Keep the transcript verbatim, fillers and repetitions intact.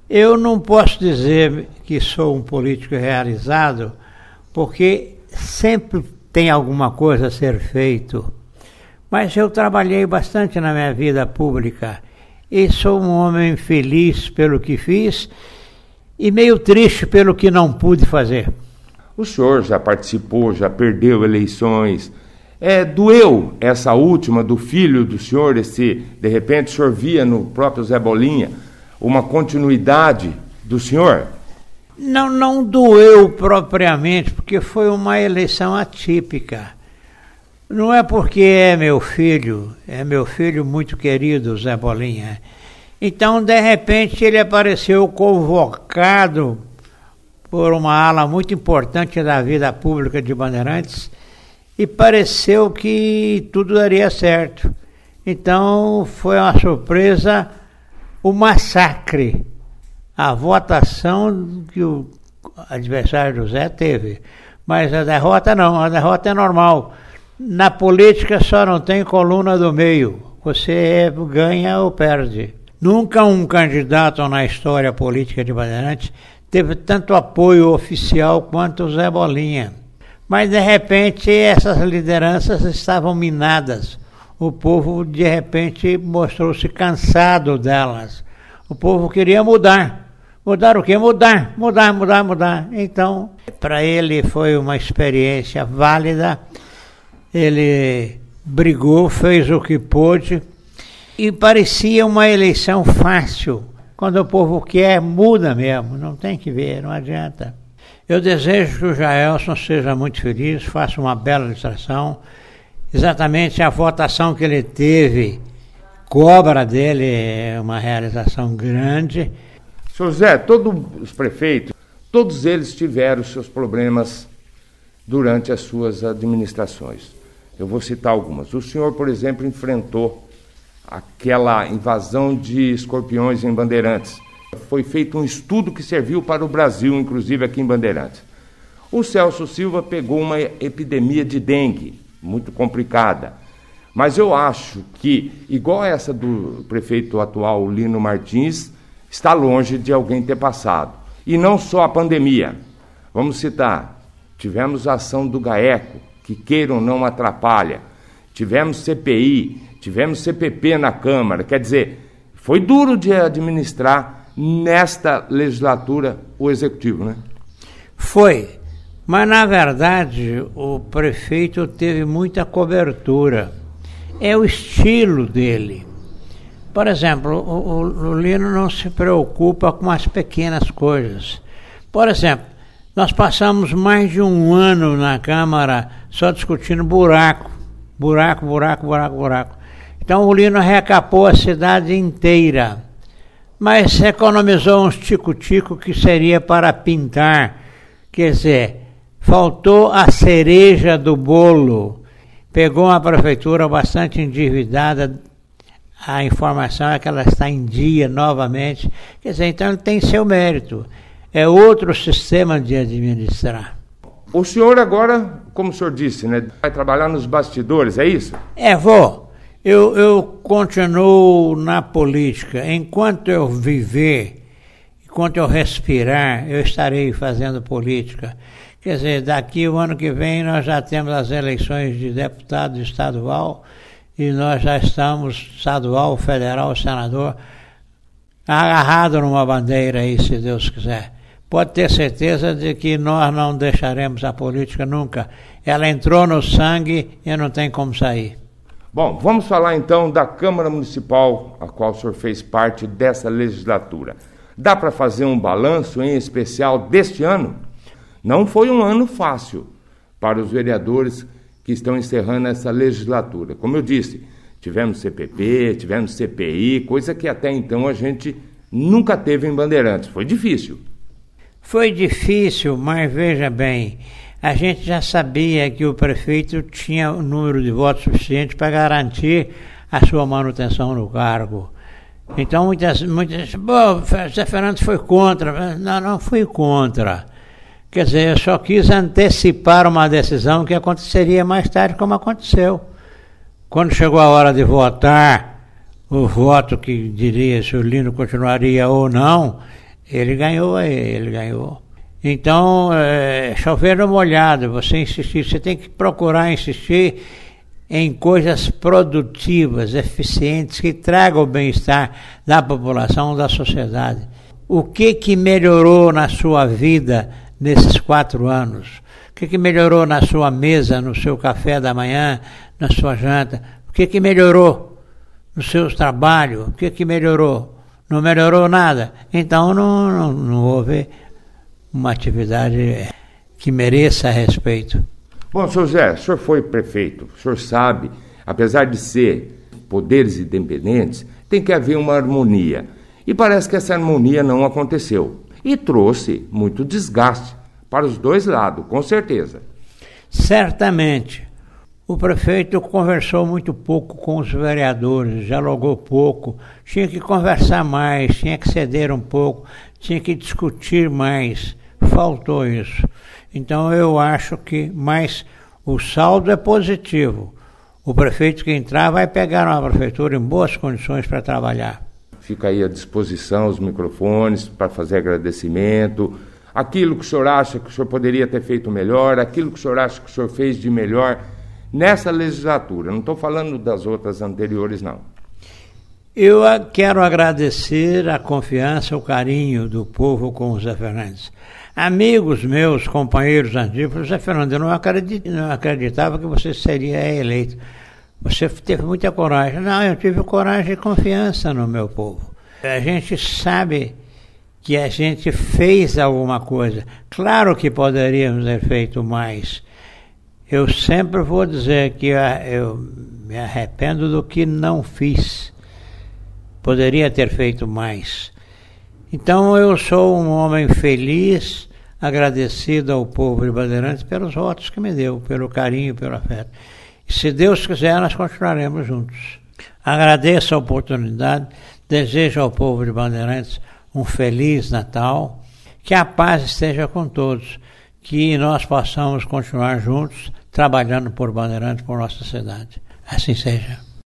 Eu não posso dizer que sou um político realizado, porque sempre tem alguma coisa a ser feito. Mas eu trabalhei bastante na minha vida pública e sou um homem feliz pelo que fiz e meio triste pelo que não pude fazer. O senhor já participou, já perdeu eleições. É, doeu essa última do filho do senhor, esse, de repente o senhor via no próprio Zé Bolinha uma continuidade do senhor? Não, não doeu propriamente, porque foi uma eleição atípica. Não é porque é meu filho, é meu filho muito querido, Zé Bolinha. Então, de repente, ele apareceu convocado por uma ala muito importante da vida pública de Bandeirantes e pareceu que tudo daria certo. Então, foi uma surpresa o massacre, a votação que o adversário do Zé teve. Mas a derrota não, a derrota é normal. Na política só não tem coluna do meio. Você ganha ou perde. Nunca um candidato na história política de Bandeirantes teve tanto apoio oficial quanto o Zé Bolinha. Mas, de repente, essas lideranças estavam minadas. O povo, de repente, mostrou-se cansado delas. O povo queria mudar. Mudar o quê? Mudar, mudar, mudar, mudar. Então, para ele foi uma experiência válida. Ele brigou, fez o que pôde e parecia uma eleição fácil. Quando o povo quer, muda mesmo, não tem que ver, não adianta. Eu desejo que o Jaelson seja muito feliz, faça uma bela ilustração. Exatamente a votação que ele teve, cobra dele é uma realização grande. Senhor Zé, todos os prefeitos, todos eles tiveram seus problemas durante as suas administrações. Eu vou citar algumas. O senhor, por exemplo, enfrentou aquela invasão de escorpiões em Bandeirantes. Foi feito um estudo que serviu para o Brasil, inclusive aqui em Bandeirantes. O Celso Silva pegou uma epidemia de dengue, muito complicada. Mas eu acho que, igual essa do prefeito atual, Lino Martins, está longe de alguém ter passado. E não só a pandemia. Vamos citar, tivemos a ação do GAECO, que queiram não atrapalha. Tivemos C P I, tivemos C P P na Câmara. Quer dizer, foi duro de administrar nesta legislatura o Executivo, né? Foi, mas na verdade o prefeito teve muita cobertura. É o estilo dele. Por exemplo, o, o, o Lino não se preocupa com as pequenas coisas. Por exemplo, nós passamos mais de um ano na Câmara só discutindo buraco. Buraco, buraco, buraco, buraco. Então o Lino recapou a cidade inteira. Mas economizou uns tico-tico que seria para pintar. Quer dizer, faltou a cereja do bolo. Pegou uma prefeitura bastante endividada. A informação é que ela está em dia novamente. Quer dizer, então ele tem seu mérito. É outro sistema de administrar. O senhor agora, como o senhor disse, né, vai trabalhar nos bastidores, é isso? É, vou. Eu, eu continuo na política. Enquanto eu viver, enquanto eu respirar, eu estarei fazendo política. Quer dizer, daqui o ano que vem nós já temos as eleições de deputado estadual e nós já estamos, estadual, federal, senador, agarrado numa bandeira aí, se Deus quiser. Pode ter certeza de que nós não deixaremos a política nunca. Ela entrou no sangue e não tem como sair. Bom, vamos falar então da Câmara Municipal, a qual o senhor fez parte dessa legislatura. Dá para fazer um balanço, em especial, deste ano? Não foi um ano fácil para os vereadores que estão encerrando essa legislatura. Como eu disse, tivemos C P P, tivemos C P I, coisa que até então a gente nunca teve em Bandeirantes. Foi difícil. Foi difícil, mas veja bem, a gente já sabia que o prefeito tinha um número de votos suficiente para garantir a sua manutenção no cargo. Então muitas, muitas, bom, Zé Fernandes foi contra. Não, não fui contra. Quer dizer, eu só quis antecipar uma decisão que aconteceria mais tarde, como aconteceu. Quando chegou a hora de votar, o voto que diria se o Lino continuaria ou não, Ele ganhou, ele ganhou. Então, é, chover no molhado, você insistir, você tem que procurar insistir em coisas produtivas, eficientes, que tragam o bem-estar da população, da sociedade. O que que melhorou na sua vida nesses quatro anos? O que que melhorou na sua mesa, no seu café da manhã, na sua janta? O que que melhorou no seu trabalho? O que que melhorou? Não melhorou nada. Então não, não, não houve uma atividade que mereça respeito. Bom, senhor Zé, o senhor foi prefeito, o senhor sabe, apesar de ser poderes independentes, tem que haver uma harmonia. E parece que essa harmonia não aconteceu. E trouxe muito desgaste para os dois lados, com certeza. Certamente. O prefeito conversou muito pouco com os vereadores, dialogou pouco, tinha que conversar mais, tinha que ceder um pouco, tinha que discutir mais. Faltou isso. Então eu acho que, mas o saldo é positivo. O prefeito que entrar vai pegar uma prefeitura em boas condições para trabalhar. Fica aí à disposição os microfones para fazer agradecimento. Aquilo que o senhor acha que o senhor poderia ter feito melhor, aquilo que o senhor acha que o senhor fez de melhor nessa legislatura. Não estou falando das outras anteriores, não. Eu quero agradecer a confiança, o carinho do povo com o Zé Fernandes. Amigos meus, companheiros antigos, Zé Fernandes, eu não, acredit, não acreditava que você seria eleito. Você teve muita coragem. Não, eu tive coragem e confiança no meu povo. A gente sabe que a gente fez alguma coisa. Claro que poderíamos ter feito mais. Eu sempre vou dizer que eu me arrependo do que não fiz. Poderia ter feito mais. Então eu sou um homem feliz, agradecido ao povo de Bandeirantes pelos votos que me deu, pelo carinho, pelo afeto. E se Deus quiser, nós continuaremos juntos. Agradeço a oportunidade, desejo ao povo de Bandeirantes um feliz Natal, que a paz esteja com todos, que nós possamos continuar juntos, trabalhando por Bandeirantes, por nossa cidade. Assim seja.